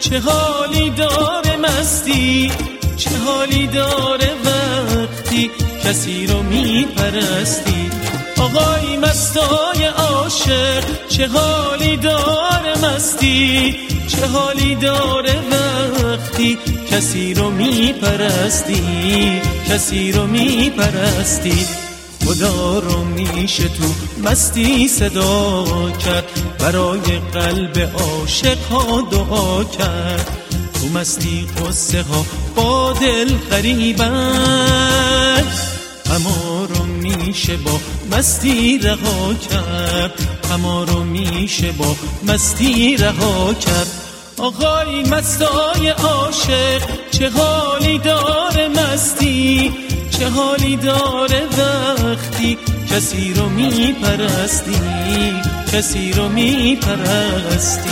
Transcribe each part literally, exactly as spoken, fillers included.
چه حالی داره مستی، چه حالی داره وقتی کسی رو میپرستی. آقای مستای عاشق چه حالی داره مستی، چه حالی داره وقتی کسی رو میپرستی، کسی رو میپرستی. خدا رو میشه تو مستی صدا کرد، برای قلب عاشق ها دعا کرد. تو مستی قصه ها با دل غریبن، اما رو میشه با مستی رها کرد، اما رو میشه با مستی رها کرد. آقای مستای عاشق چه حالی داره مستی، چه حالی داره وقتی کسی رو میپرستی، کسی رو میپرستی.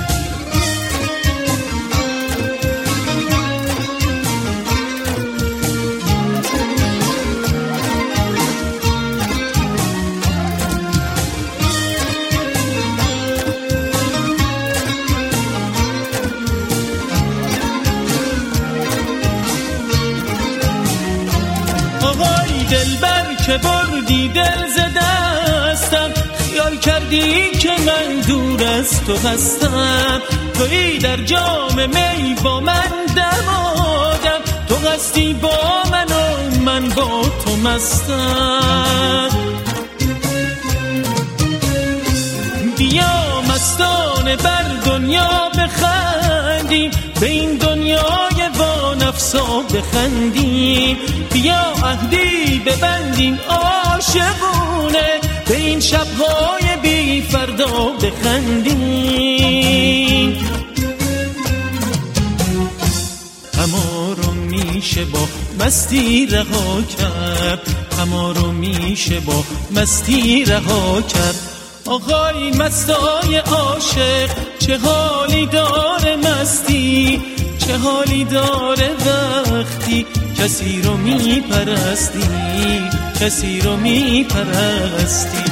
دلبر که بردی دل ز دستم، خیال کردی که من دور از تو هستم. تویی در جام می با من دمادم، تو هستی با من و من با تو مستم. بیا مستانه بر دنیا بخندیم، به این دنیای وانفسا بخندیم. بیا عهدی ببندیم عاشقونه، به این شبهای بی فردا بخندیم. اما رو میشه با مستی رها کرد، اما رو میشه با مستی رها کرد. آقای مستای عاشق چه حالی داره مستی، چه حالی داره وقتی کسی رو میپرستی، کسی رو میپرستی.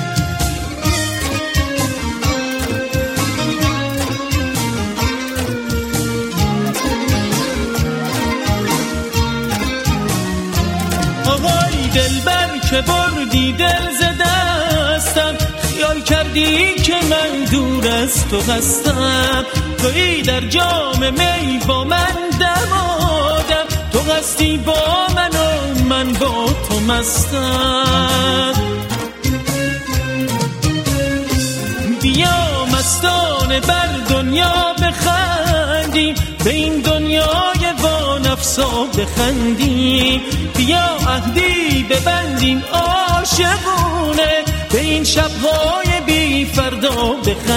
آقای دلبر که بردی دل ز دستم، خیال کردی که من دور از تو هستم. تویی در جام می با من دمادم، تو هستی با من و من با تو مستم. بیا مستانه بر دنیا بخندیم، به این دنیای وانفسا بخندیم. بیا عهدی ببندیم عاشقونه، به این شبهای بی فردا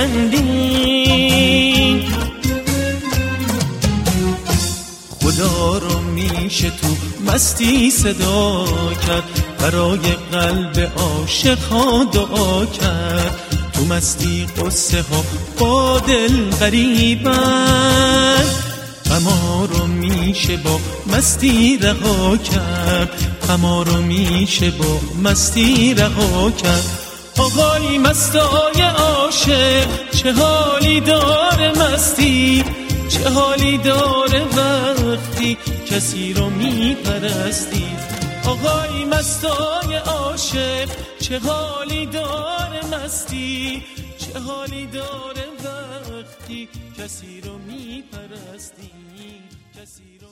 بخندیم. خدا رو میشه تو مستی صدا کرد، برای قلب عاشق ها دعا کرد. تو مستی قصه ها با دل غریبن، اما رو میشه با مستی رها کرد، اما رو میشه با مستی رها کرد. آقای مستای عاشق چه حالی داره مستی، چه حالی داره وقتی کسی رو میپرستی. آقای مستای عاشق چه حالی داره مستی، چه حالی داره وقتی کسی رو میپرستی، کسی رو